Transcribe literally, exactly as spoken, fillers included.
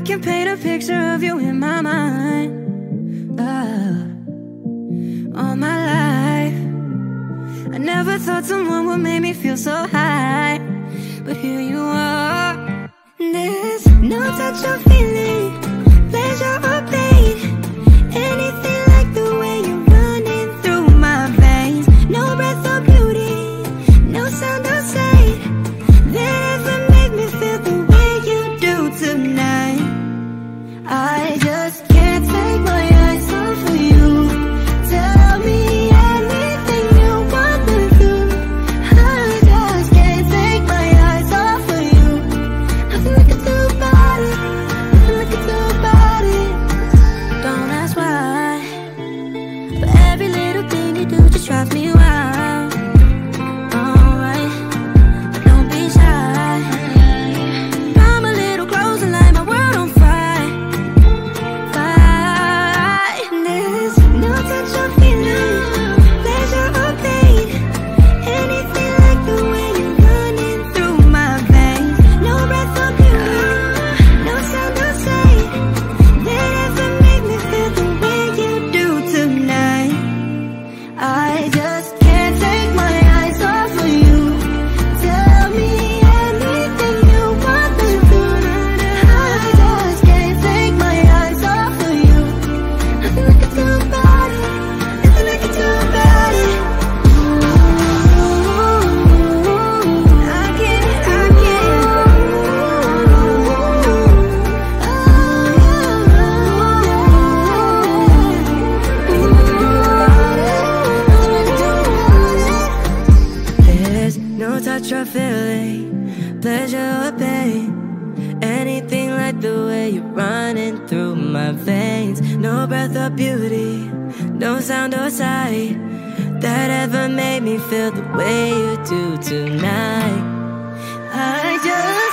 can paint a picture of you in my mind. uh, All my life I never thought someone would make me feel so high, but here you are. There's no touch or feeling, pleasure or pain, anything like the way you're running through my veins. No breath or beauty, no sound or sight that ever made me feel the way you do tonight. I just can't take my eyes off of you. Tell me anything you want to do. I just can't take my eyes off of you. Nothing I can do about it, nothing I can do about it. Don't ask why, but every little thing you do just drives me wild. Alright, don't be shy. Come a little closer, light my world on fire. Fire. There's no touch or feeling, pleasure or pain, anything like the way you're running through my veins. No breath or beauty, no sound or sight that ever made me feel the way you do tonight. I just can't take my eyes off of you. Tell me anything you want to do. I just can't take my eyes off of you. Nothing I can do about it, nothing I can do about it. I can't, I can't. There's no touch or feeling, pleasure or pain, anything like the way you're running through my veins. No breath or beauty, no sound or sight that ever made me feel the way you do tonight. I just